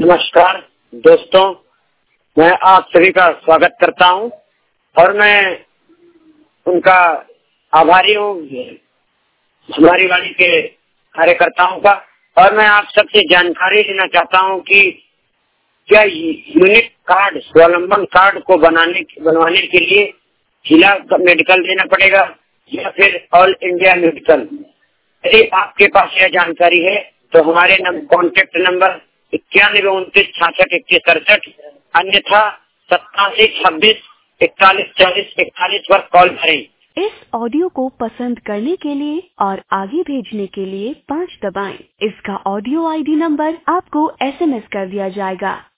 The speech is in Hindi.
नमस्कार दोस्तों, मैं आप सभी का स्वागत करता हूं और मैं उनका आभारी हूं हमारी वाणी के कार्यकर्ताओं का। और मैं आप सबसे जानकारी लेना चाहता हूं कि क्या यूनिक कार्ड, स्वावलंबन कार्ड को बनवाने के लिए जिला मेडिकल देना पड़ेगा या फिर ऑल इंडिया मेडिकल? यदि आपके पास यह जानकारी है तो हमारे कॉन्टेक्ट नंबर 9129662167, अन्यथा 8726414041 पर कॉल करें। इस ऑडियो को पसंद करने के लिए और आगे भेजने के लिए 5 दबाएं। इसका ऑडियो ID नंबर आपको SMS कर दिया जाएगा।